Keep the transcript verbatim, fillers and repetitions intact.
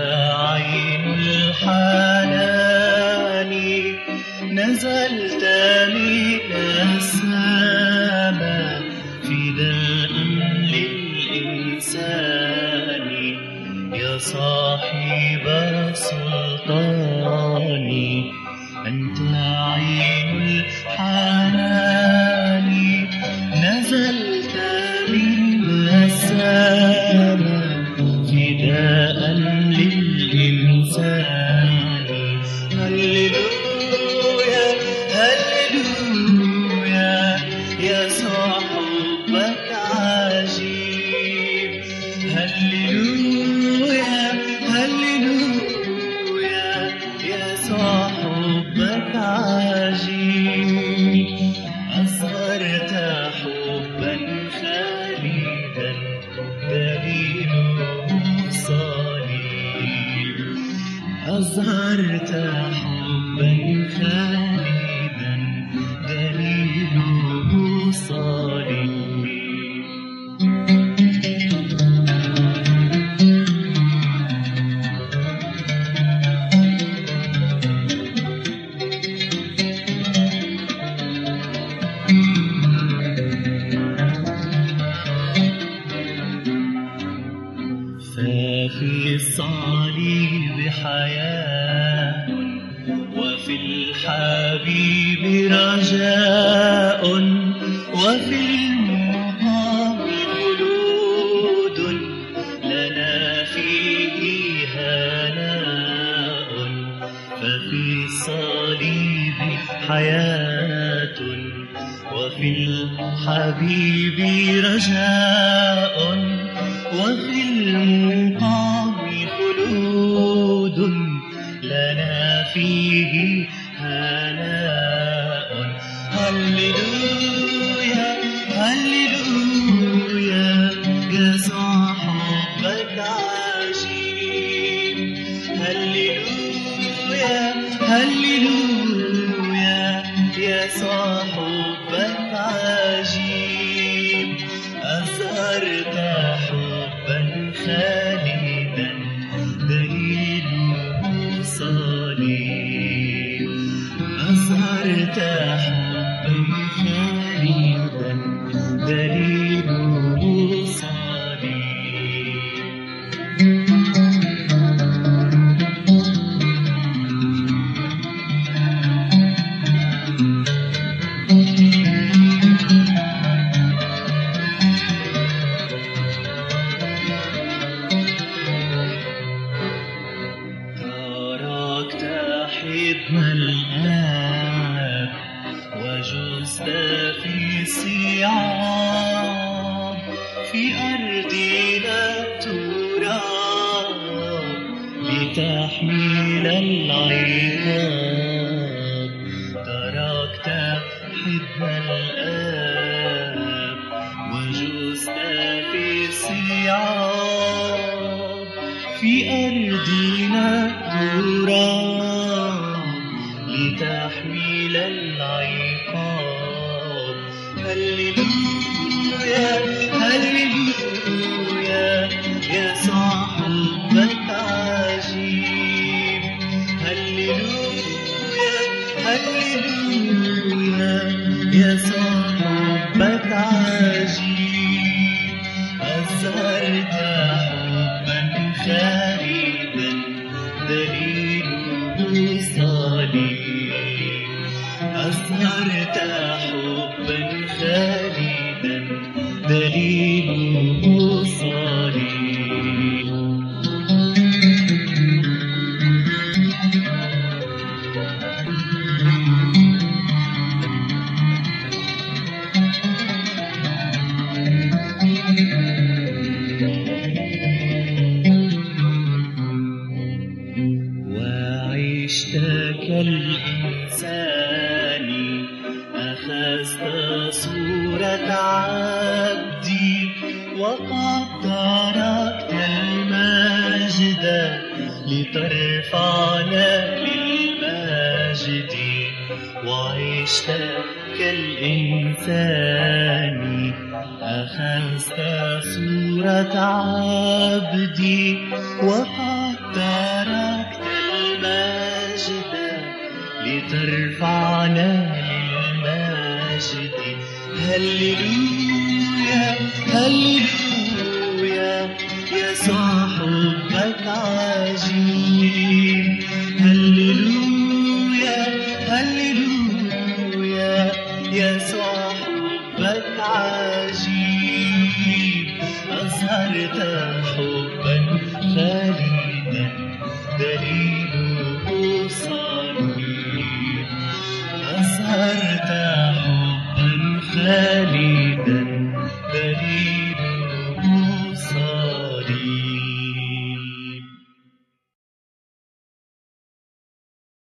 عين الحنان نزلت من السماء فداء للإنسان يا صاحب السلطان أنت عين الحنان نزلت من السماء فداء للإنسان هللويا هللويا يسوع حبك عجيب هللويا هللويا يسوع حبك عجيب أظهرت حبا خالدا دليله صليب أظهرت حبا خالدا دليله صليب ففي الصليب حياة وفي الحبيب رجاء وفي المقام خلود لنا فيه هناء ففي الصليب حياة وفي الحبيب رجاء وفي المقام خلود لنا فيه هناء هللويا هللويا يسوع حبك عجيب هللويا هللويا يسوع حبك عجيب أظهرت حبا خالدا دليله صليب أظهرت حبا خالدا دليله صليب حضن الآب وجزت في صيام في أرضنا التراب لتحمل العقاب تركت حضن الآب وجزت في صيام في أرضنا التراب لتحمل العقاب هللويا هللويا يسوع حبك عجيب هللويا هللويا يسوع حبك عجيب أظهرت حبا خالدا دليله صليب أظهرت حبا خالدا دليله صليب وعشت كالإنسان أخذت صورة عبدي وقد تركت المجد لترفعنا للمجد وعشت كالإنسان أخذت صورة عبدي وقد تركت المجد لترفعنا للمجد. هللويا هللويا يسوع حبك عجيب. هللويا هللويا يسوع حبك عجيب. أظهرت حبا خالدا دليله صليب. أظهرت حبا خالدا